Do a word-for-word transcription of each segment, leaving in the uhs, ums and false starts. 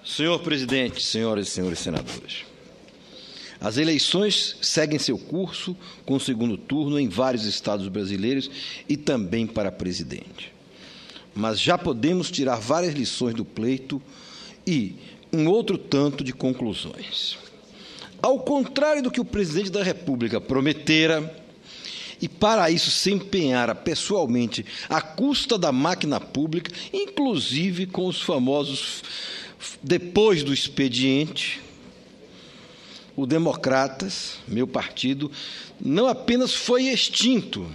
Senhor presidente, senhoras e senhores senadores, as eleições seguem seu curso com o segundo turno em vários estados brasileiros e também para presidente. Mas já podemos tirar várias lições do pleito e um outro tanto de conclusões. Ao contrário do que o presidente da República prometera, e para isso se empenhara pessoalmente à custa da máquina pública, inclusive com os famosos depois do expediente, o Democratas, meu partido, não apenas foi extinto,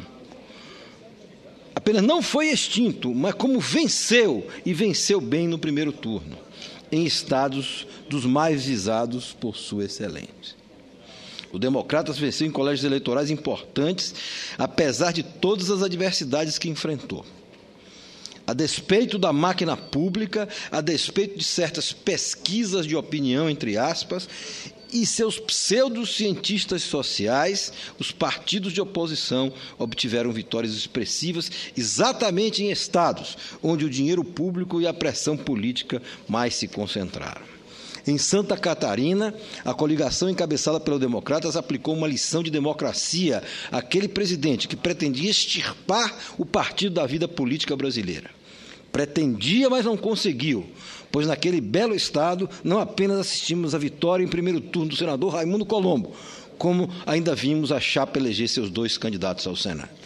apenas não foi extinto, mas como venceu, e venceu bem no primeiro turno, em estados dos mais visados por sua excelência. O Democratas venceu em colégios eleitorais importantes, apesar de todas as adversidades que enfrentou. A despeito da máquina pública, a despeito de certas pesquisas de opinião, entre aspas, e seus pseudocientistas sociais, os partidos de oposição obtiveram vitórias expressivas exatamente em estados onde o dinheiro público e a pressão política mais se concentraram. Em Santa Catarina, a coligação encabeçada pelo Democratas aplicou uma lição de democracia àquele presidente que pretendia extirpar o partido da vida política brasileira. Pretendia, mas não conseguiu, pois naquele belo estado não apenas assistimos à vitória em primeiro turno do senador Raimundo Colombo, como ainda vimos a chapa eleger seus dois candidatos ao Senado.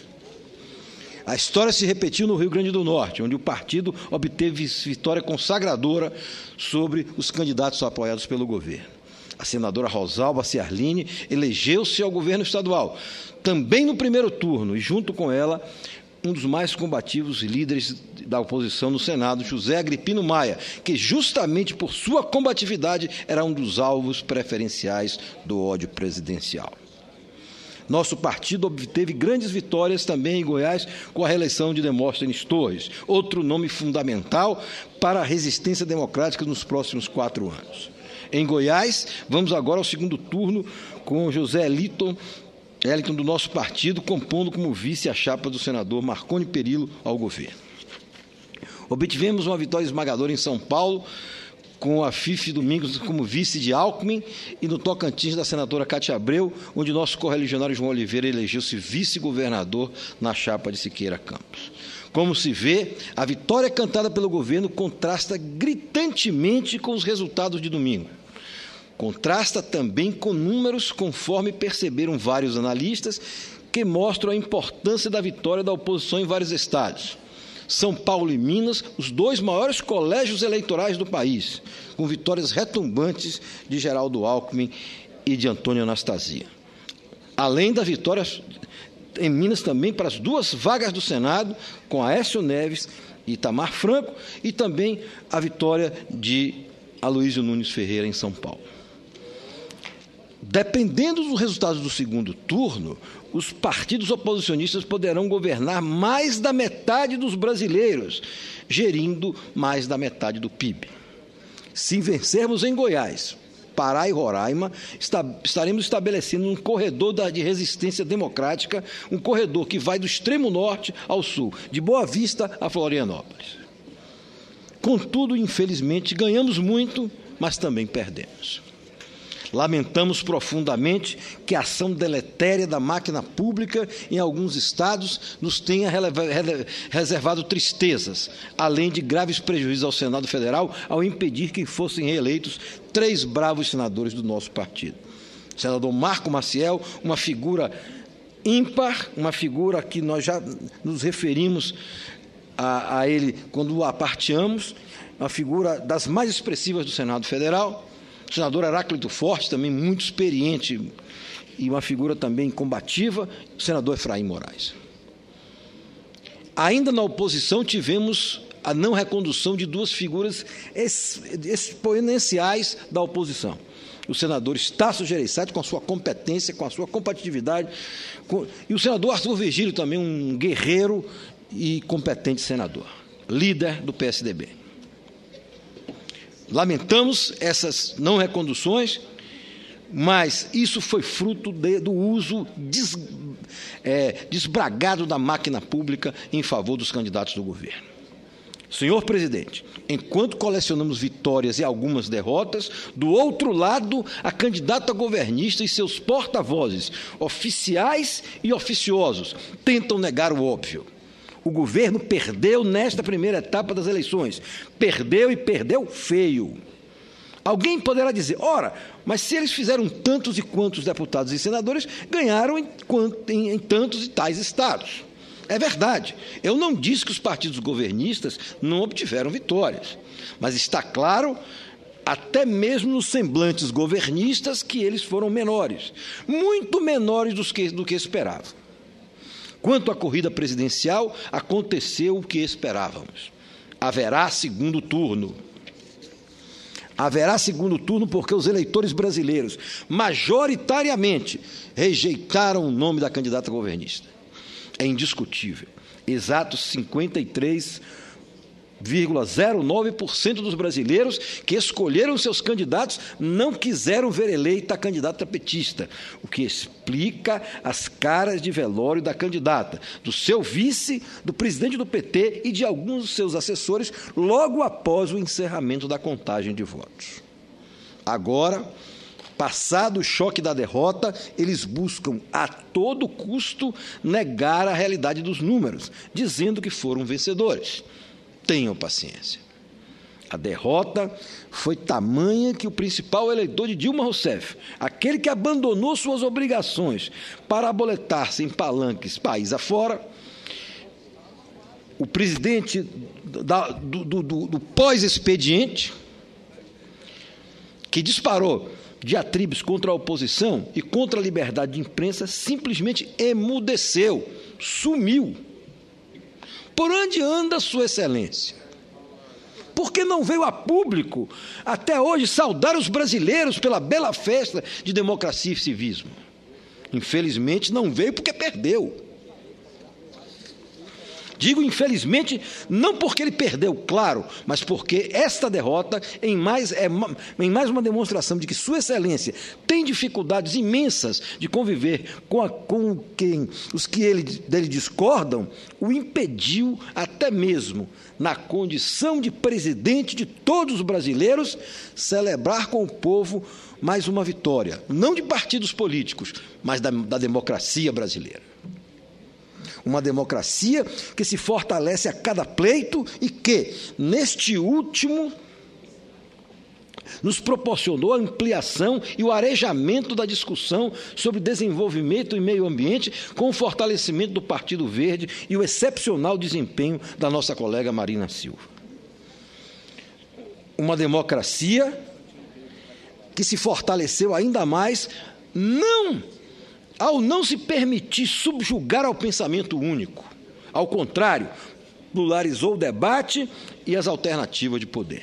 A história se repetiu no Rio Grande do Norte, onde o partido obteve vitória consagradora sobre os candidatos apoiados pelo governo. A senadora Rosalba Ciarline elegeu-se ao governo estadual, também no primeiro turno, e junto com ela, um dos mais combativos líderes da oposição no Senado, José Agripino Maia, que justamente por sua combatividade era um dos alvos preferenciais do ódio presidencial. Nosso partido obteve grandes vitórias também em Goiás com a reeleição de Demóstenes Torres, outro nome fundamental para a resistência democrática nos próximos quatro anos. Em Goiás, vamos agora ao segundo turno com José Eliton, Eliton do nosso partido, compondo como vice a chapa do senador Marconi Perillo ao governo. Obtivemos uma vitória esmagadora em São Paulo, com a Fife Domingos como vice de Alckmin, e no Tocantins da senadora Cátia Abreu, onde nosso correligionário João Oliveira elegeu-se vice-governador na chapa de Siqueira Campos. Como se vê, a vitória cantada pelo governo contrasta gritantemente com os resultados de domingo. Contrasta também com números, conforme perceberam vários analistas, que mostram a importância da vitória da oposição em vários estados. São Paulo e Minas, os dois maiores colégios eleitorais do país, com vitórias retumbantes de Geraldo Alckmin e de Antônio Anastasia. Além da vitória em Minas também para as duas vagas do Senado, com Aécio Neves e Itamar Franco, e também a vitória de Aloysio Nunes Ferreira em São Paulo. Dependendo dos resultados do segundo turno, os partidos oposicionistas poderão governar mais da metade dos brasileiros, gerindo mais da metade do P I B. Se vencermos em Goiás, Pará e Roraima, estaremos estabelecendo um corredor de resistência democrática, um corredor que vai do extremo norte ao sul, de Boa Vista a Florianópolis. Contudo, infelizmente, ganhamos muito, mas também perdemos. Lamentamos profundamente que a ação deletéria da máquina pública em alguns estados nos tenha reservado tristezas, além de graves prejuízos ao Senado Federal ao impedir que fossem reeleitos três bravos senadores do nosso partido. O senador Marco Maciel, uma figura ímpar, uma figura que nós já nos referimos a, a ele quando o aparteamos, uma figura das mais expressivas do Senado Federal. O senador Heráclito Forte, também muito experiente e uma figura também combativa, o senador Efraim Moraes. Ainda na oposição, tivemos a não recondução de duas figuras exponenciais da oposição. O senador Estácio Gereissati, com a sua competência, com a sua competitividade, com... e o senador Arthur Virgílio, também um guerreiro e competente senador, líder do P S D B. Lamentamos essas não reconduções, mas isso foi fruto de, do uso des, é, desbragado da máquina pública em favor dos candidatos do governo. Senhor presidente, enquanto colecionamos vitórias e algumas derrotas, do outro lado, a candidata governista e seus porta-vozes, oficiais e oficiosos, tentam negar o óbvio. O governo perdeu nesta primeira etapa das eleições. Perdeu e perdeu feio. Alguém poderá dizer, ora, mas se eles fizeram tantos e quantos deputados e senadores, ganharam em, em, em tantos e tais estados. É verdade. Eu não disse que os partidos governistas não obtiveram vitórias. Mas está claro, até mesmo nos semblantes governistas, que eles foram menores. Muito menores do que, do que esperavam. Quanto à corrida presidencial, aconteceu o que esperávamos. Haverá segundo turno. Haverá segundo turno porque os eleitores brasileiros, majoritariamente, rejeitaram o nome da candidata governista. É indiscutível. Exatos cinquenta e três vírgula zero nove por cento dos brasileiros que escolheram seus candidatos não quiseram ver eleita a candidata petista, o que explica as caras de velório da candidata, do seu vice, do presidente do P T e de alguns dos seus assessores logo após o encerramento da contagem de votos. Agora, passado o choque da derrota, eles buscam a todo custo negar a realidade dos números, dizendo que foram vencedores. Tenham paciência. A derrota foi tamanha que o principal eleitor de Dilma Rousseff, aquele que abandonou suas obrigações para aboletar-se em palanques país afora, o presidente da, do, do, do, do pós-expediente, que disparou diatribes contra a oposição e contra a liberdade de imprensa, simplesmente emudeceu, sumiu. Por onde anda Sua Excelência? Por que não veio a público, até hoje, saudar os brasileiros pela bela festa de democracia e civismo? Infelizmente, não veio porque perdeu. Digo infelizmente, não porque ele perdeu, claro, mas porque esta derrota em mais, é em mais uma demonstração de que Sua Excelência tem dificuldades imensas de conviver com, a, com quem os que ele, dele discordam, o impediu até mesmo, na condição de presidente de todos os brasileiros, celebrar com o povo mais uma vitória, não de partidos políticos, mas da, da democracia brasileira. Uma democracia que se fortalece a cada pleito e que, neste último, nos proporcionou a ampliação e o arejamento da discussão sobre desenvolvimento e meio ambiente com o fortalecimento do Partido Verde e o excepcional desempenho da nossa colega Marina Silva. Uma democracia que se fortaleceu ainda mais, não ao não se permitir subjugar ao pensamento único. Ao contrário, pluralizou o debate e as alternativas de poder.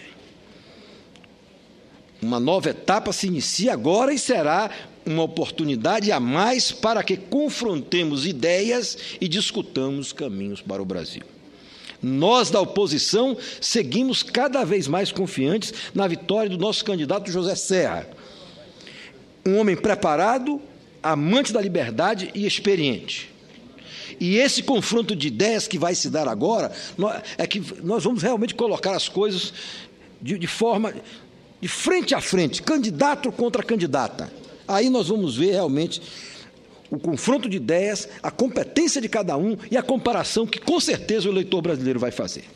Uma nova etapa se inicia agora e será uma oportunidade a mais para que confrontemos ideias e discutamos caminhos para o Brasil. Nós, da oposição, seguimos cada vez mais confiantes na vitória do nosso candidato José Serra, um homem preparado, amante da liberdade e experiente. E esse confronto de ideias que vai se dar agora, é que nós vamos realmente colocar as coisas de, de forma, de frente a frente, candidato contra candidata. Aí nós vamos ver realmente o confronto de ideias, a competência de cada um e a comparação que, com certeza, o eleitor brasileiro vai fazer.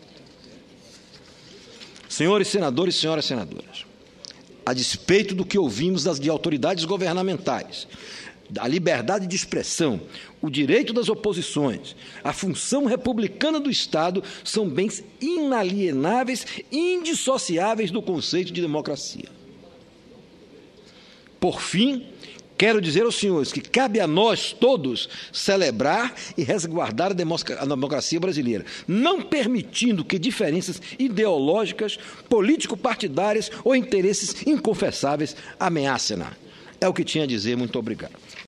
Senhores senadores e senhoras senadoras, a despeito do que ouvimos das, de autoridades governamentais, a liberdade de expressão, o direito das oposições, a função republicana do Estado são bens inalienáveis e indissociáveis do conceito de democracia. Por fim, quero dizer aos senhores que cabe a nós todos celebrar e resguardar a democracia brasileira, não permitindo que diferenças ideológicas, político-partidárias ou interesses inconfessáveis ameacem-na. É o que tinha a dizer. Muito obrigado.